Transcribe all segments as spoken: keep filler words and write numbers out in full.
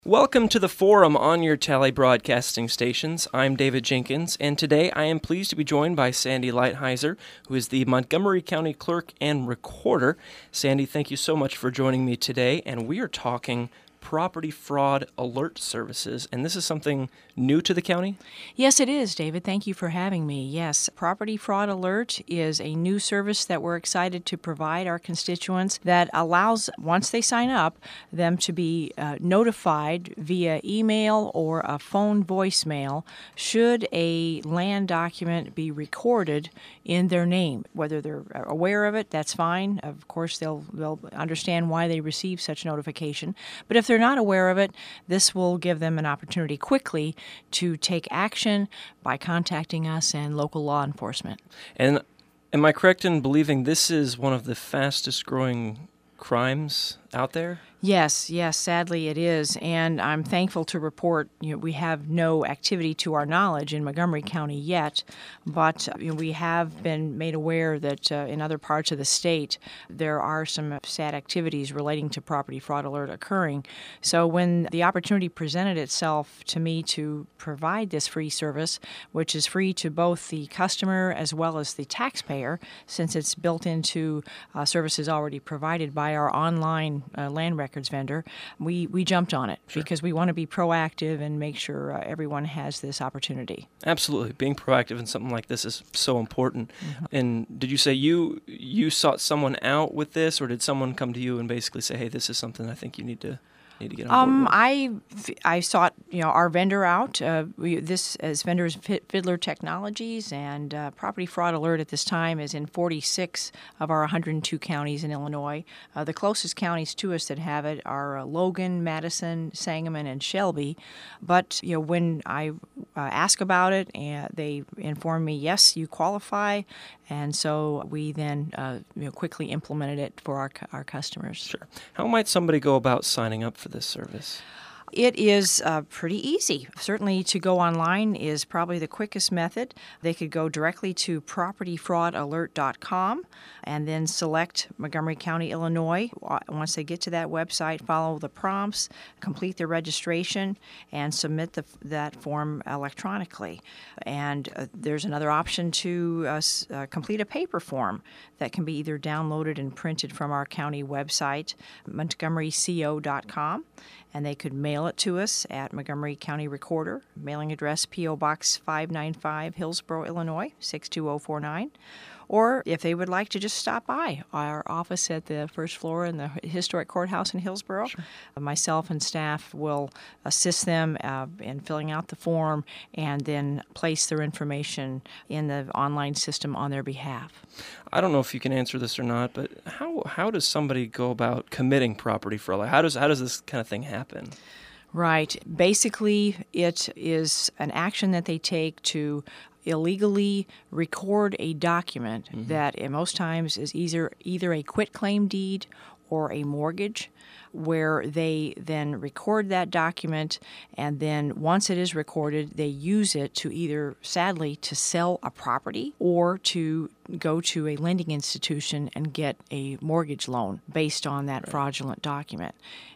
Welcome to the Forum on your Tally Broadcasting Stations. I'm David Jenkins, and today I am pleased to be joined by Sandy Lighthizer, who is the Montgomery County Clerk and Recorder. Sandy, thank you so much for joining me today, and we are talking property fraud alert services, and this is something new to the county? Yes, it is, David. Thank you for having me. Yes, Property Fraud Alert is a new service that we're excited to provide our constituents that allows, once they sign up, them to be uh, notified via email or a phone voicemail should a land document be recorded in their name. Whether they're aware of it, that's fine. Of course, they'll, they'll understand why they receive such notification. But if they're not aware of it, this will give them an opportunity quickly to take action by contacting us and local law enforcement. And am I correct in believing this is one of the fastest growing crimes out there? Yes, yes, sadly it is, and I'm thankful to report you know, we have no activity to our knowledge in Montgomery County yet, but you know, we have been made aware that uh, in other parts of the state there are some sad activities relating to Property Fraud Alert occurring. So when the opportunity presented itself to me to provide this free service, which is free to both the customer as well as the taxpayer, since it's built into uh, services already provided by our online uh, land records vendor, we, we jumped on it sure. because we want to be proactive and make sure uh, everyone has this opportunity. Absolutely. Being proactive in something like this is so important. Mm-hmm. And did you say you you sought someone out with this, or did someone come to you and basically say, hey, this is something I think you need to need to get on um, board with? I, I sought you know our vendor out. Uh, we, this as vendor is Fiddler Technologies, and uh, Property Fraud Alert at this time is in forty-six of our one hundred two counties in Illinois. Uh, the closest counties to us that have it are uh, Logan, Madison, Sangamon, and Shelby. But you know when I uh, ask about it, and they inform me, yes, you qualify, and so we then uh, you know, quickly implemented it for our our customers. Sure. How might somebody go about signing up for this service? It is uh, pretty easy. Certainly to go online is probably the quickest method. They could go directly to property fraud alert dot com and then select Montgomery County, Illinois. Once they get to that website, follow the prompts, complete their registration, and submit the, that form electronically. And uh, there's another option to uh, uh, complete a paper form that can be either downloaded and printed from our county website, montgomery co dot com. And they could mail it to us at Montgomery County Recorder, mailing address P O Box five ninety-five, Hillsboro, Illinois, six two zero four nine. Or if they would like to just stop by our office at the first floor in the historic courthouse in Hillsboro, sure. myself and staff will assist them uh, in filling out the form and then place their information in the online system on their behalf. I don't know if you can answer this or not, but how how does somebody go about committing property fraud? How does how does this kind of thing happen? Right. Basically, it is an action that they take to illegally record a document mm-hmm. that in most times is either either a quitclaim deed or a mortgage, where they then record that document, and then once it is recorded, they use it to either, sadly, to sell a property or to go to a lending institution and get a mortgage loan based on that right. fraudulent document.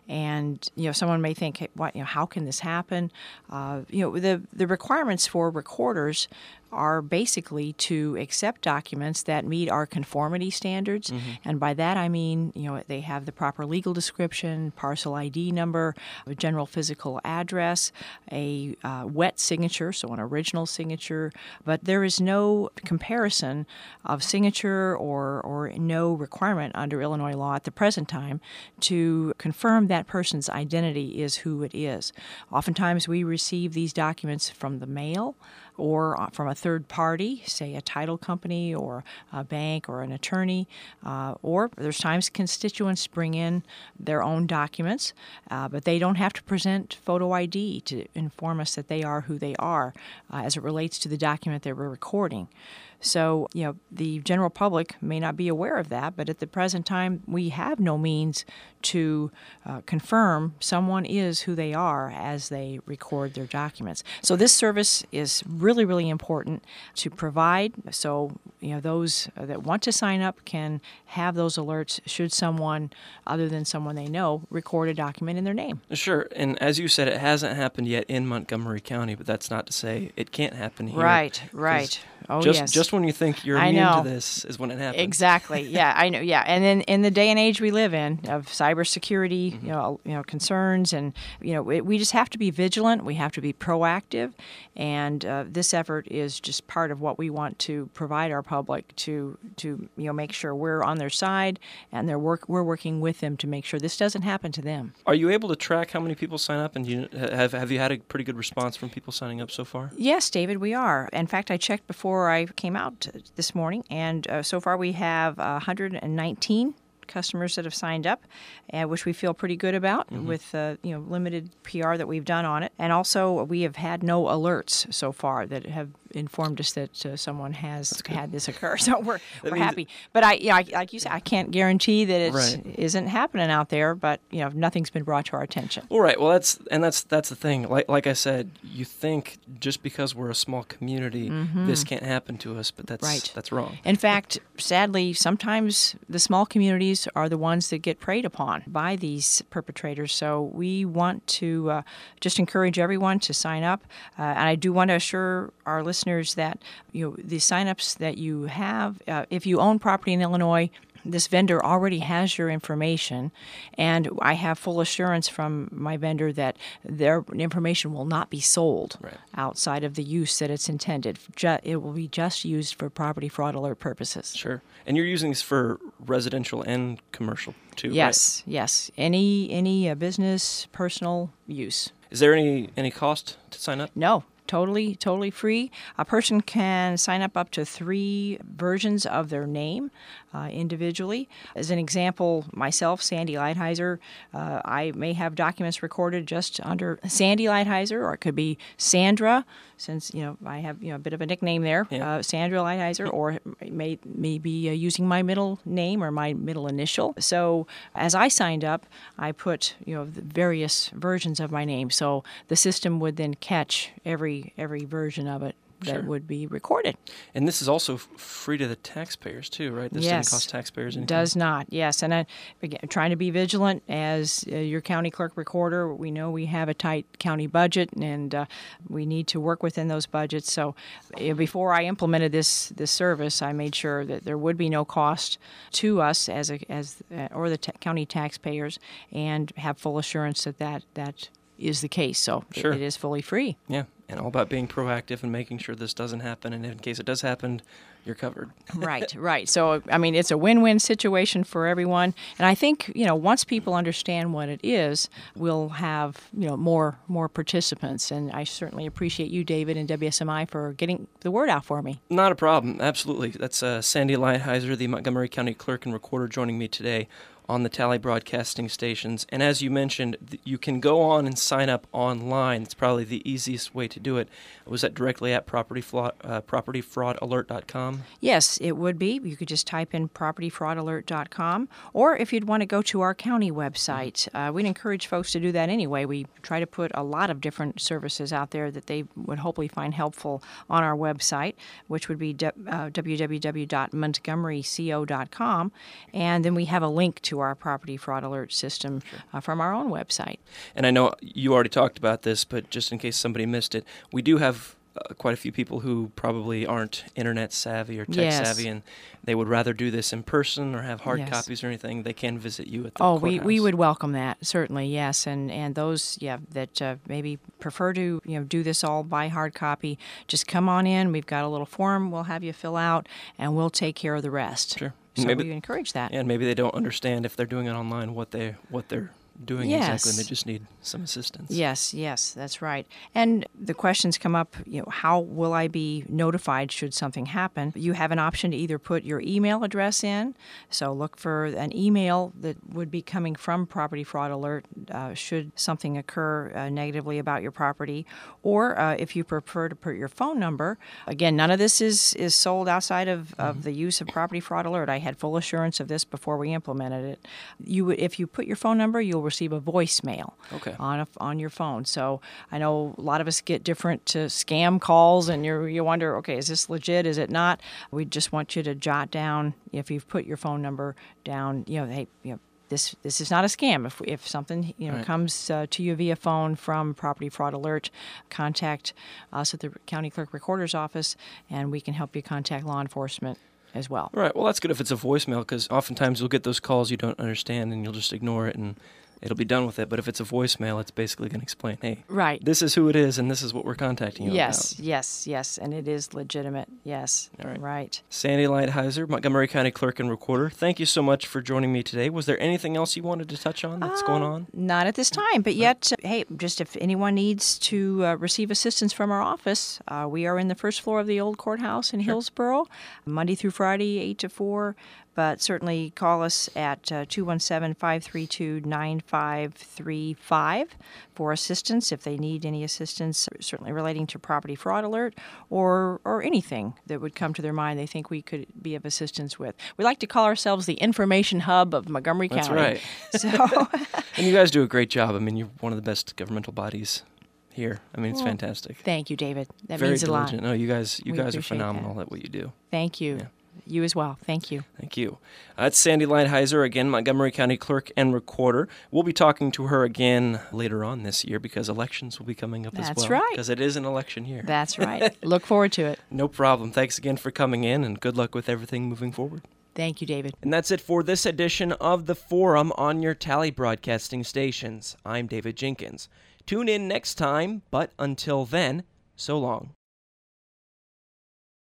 And you know, someone may think, hey, what, you know, how can this happen? Uh, you know, the the requirements for recorders are basically to accept documents that meet our conformity standards, mm-hmm. and by that I mean, you know, they have the proper legal description, parcel I D number, a general physical address, a uh, wet signature, so an original signature, but there is no comparison of signature or or no requirement under Illinois law at the present time to confirm that person's identity is who it is. Oftentimes we receive these documents from the mail or from a third party, say a title company or a bank or an attorney, uh, or there's times constituents bring in their own documents, uh, but they don't have to present photo I D to inform us that they are who they are uh, as it relates to the document they were recording. So, you know, the general public may not be aware of that, but at the present time, we have no means to uh, confirm someone is who they are as they record their documents. So this service is really really, really important to provide so you know those that want to sign up can have those alerts should someone other than someone they know record a document in their name. Sure, and as you said, it hasn't happened yet in Montgomery County, but that's not to say it can't happen here. Right, right. Oh, just, yes. Just when you think you're I immune know. to this is when it happens. Exactly. Yeah, I know. Yeah, and then in the day and age we live in of cybersecurity, mm-hmm. you know, you know, concerns, and you know, it, we just have to be vigilant. We have to be proactive, and uh, this effort is just part of what we want to provide our public to to you know make sure we're on their side and they're work we're working with them to make sure this doesn't happen to them. Are you able to track how many people sign up, and you have have you had a pretty good response from people signing up so far? Yes, David, we are. In fact, I checked before I came out this morning, and uh, so far we have uh, one hundred nineteen customers that have signed up, uh, which we feel pretty good about mm-hmm. with uh, you know limited P R that we've done on it. And also, we have had no alerts so far that have informed us that uh, someone has had this occur. So we're we're happy. But I, you know, I, like you said, I can't guarantee that it right. isn't happening out there. But you know, nothing's been brought to our attention. All right. Well, that's and that's that's the thing. Like like I said, you think just because we're a small community, mm-hmm. this can't happen to us, but that's right. that's wrong. In fact, sadly, sometimes the small communities are the ones that get preyed upon by these perpetrators. So we want to uh, just encourage everyone to sign up. Uh, and I do want to assure our listeners that you know the signups that you have, uh, if you own property in Illinois, this vendor already has your information, and I have full assurance from my vendor that their information will not be sold right. outside of the use that it's intended. Ju- it will be just used for property fraud alert purposes. Sure. And you're using this for residential and commercial too, yes, right? Yes. Any any uh, business, personal use. Is there any, any cost to sign up? No. Totally, totally free. A person can sign up up to three versions of their name uh, individually. As an example, myself, Sandy Lighthizer, uh, I may have documents recorded just under Sandy Lighthizer, or it could be Sandra, since you know I have you know a bit of a nickname there, yeah. uh, Sandra Lighthizer, or it may maybe uh, using my middle name or my middle initial. So as I signed up, I put you know the various versions of my name. So the system would then catch every every version of it that sure. would be recorded. And this is also f- free to the taxpayers too, right? This yes. didn't cost taxpayers anything. Does not, yes. And I, again, trying to be vigilant as uh, your county clerk recorder. We know we have a tight county budget, and uh, we need to work within those budgets. So uh, before I implemented this this service, I made sure that there would be no cost to us as a, as uh, or the t- county taxpayers, and have full assurance that that, that is the case. So sure. it, it is fully free. Yeah. And all about being proactive and making sure this doesn't happen. And in case it does happen, you're covered. Right, right. So, I mean, it's a win-win situation for everyone. And I think, you know, once people understand what it is, we'll have, you know, more more participants. And I certainly appreciate you, David, and W S M I for getting the word out for me. Not a problem. Absolutely. That's uh, Sandy Lighthizer, the Montgomery County Clerk and Recorder, joining me today on the Tally Broadcasting stations. And as you mentioned, th- you can go on and sign up online. It's probably the easiest way to do it. Was that directly at property fraud, uh, property fraud alert dot com? Yes, it would be. You could just type in property fraud alert dot com. Or if you'd want to go to our county website, uh, we'd encourage folks to do that anyway. We try to put a lot of different services out there that they would hopefully find helpful on our website, which would be d- uh, w w w dot montgomery co dot com. And then we have a link to our property fraud alert system uh, from our own website. And I know you already talked about this, but just in case somebody missed it, we do have uh, quite a few people who probably aren't internet savvy or tech yes. savvy, and they would rather do this in person or have hard yes. copies or anything. They can visit you at the oh, courthouse. we, we would welcome that, certainly, yes. And and those, yeah, that uh, maybe prefer to you know do this all by hard copy, just come on in. We've got a little form we'll have you fill out, and we'll take care of the rest. Sure. So maybe, we encourage that. And maybe they don't understand if they're doing it online what they what they're doing yes. exactly, and they just need some assistance. Yes, yes, that's right. And the questions come up, you know, how will I be notified should something happen? You have an option to either put your email address in, so look for an email that would be coming from Property Fraud Alert uh, should something occur uh, negatively about your property, or uh, if you prefer to put your phone number. Again, none of this is, is sold outside of, mm-hmm. of the use of Property Fraud Alert. I had full assurance of this before we implemented it. You, if you put your phone number, you'll receive a voicemail Okay. on a, on your phone. So I know a lot of us get different uh, scam calls, and you you wonder, okay, is this legit? Is it not? We just want you to jot down, if you've put your phone number down, you know, hey, you know, This this is not a scam. If if something you know Right. comes uh, to you via phone from Property Fraud Alert, contact us at the County Clerk Recorder's Office, and we can help you contact law enforcement as well. Right. Well, that's good if it's a voicemail, because oftentimes you'll get those calls you don't understand and you'll just ignore it and it'll be done with it. But if it's a voicemail, it's basically going to explain, hey, Right. this is who it is and this is what we're contacting you Yes, about. yes, yes, and it is legitimate. Yes, All right. right. Sandy Lighthizer, Montgomery County Clerk and Recorder, thank you so much for joining me today. Was there anything else you wanted to touch on that's going on? Not at this time, but yet, uh, hey, just if anyone needs to uh, receive assistance from our office, uh, we are in the first floor of the old courthouse in Hillsborough, Monday through Friday, eight to four. But certainly call us at uh, two one seven, five three two, nine five three five for assistance if they need any assistance, certainly relating to Property Fraud Alert or, or anything that would come to their mind they think we could be of assistance with. We like to call ourselves the information hub of Montgomery That's County. right. So, And you guys do a great job. I mean, you're one of the best governmental bodies here. I mean, it's Well, fantastic. thank you, David. That Very means a lot. diligent. No, you guys, you We guys are appreciate phenomenal that. at what you do. Thank you. Yeah. You as well. Thank you. Thank you. Uh, That's Sandy Lighthizer, again, Montgomery County Clerk and Recorder. We'll be talking to her again later on this year because elections will be coming up as well. That's right. Because it is an election year. That's right. Look forward to it. No problem. Thanks again for coming in, and good luck with everything moving forward. Thank you, David. And that's it for this edition of The Forum on your Tally Broadcasting stations. I'm David Jenkins. Tune in next time, but until then, so long.